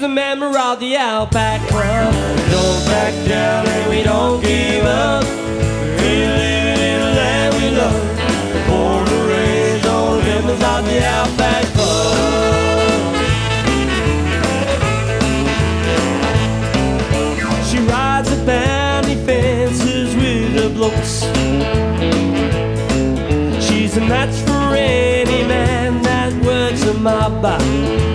a member of the Outback Club. We don't back down and we don't give up. We're living in the land we love. Born and raised on the members of the Outback Club. She rides the family fences with the blokes. She's a match for any man that works a mob bar.